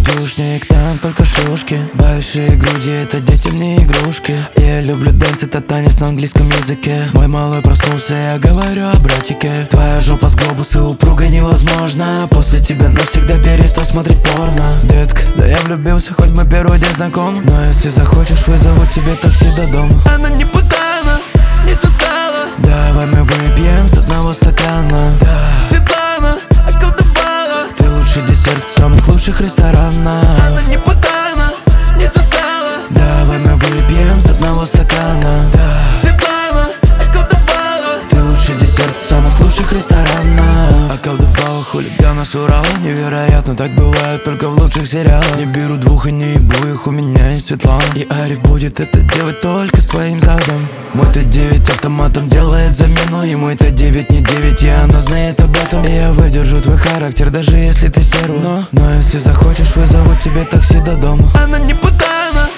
гадюшник, там только шлюшки. Большие груди, это детям не игрушки. Я люблю дэнс, это танец на английском языке. Мой малой проснулся, я говорю о братике. Твоя жопа с глобуса упругой невозможно. После тебя навсегда перестал смотреть порно. Детка, да я влюбился, хоть мы первый день знакомы. Но если захочешь, вызову тебе такси до дома. Она не путана, не сосала. Давай мы выпьем с одного стакана. Да. Светлана околдовала. Ты лучший десерт в самых лучших ресторанах. Она не путана, не сосала. Давай мы выпьем с одного стакана. Да. Светлана околдовала. Ты лучший десерт в самых лучших ресторанах. Околдовала хулигана с Урала. Невероятно, так бывает только в лучших сериалах. Не беру двух и не ебу их, у меня есть Светлана. И Ариф будет это делать только с твоим задом. Мой Т9 автоматом делает замену. И мой Т9 не 9, и она знает об этом. И я выдержу твой характер, даже если ты серу. Но если захочешь, вызову тебе такси до дома. Она не путана,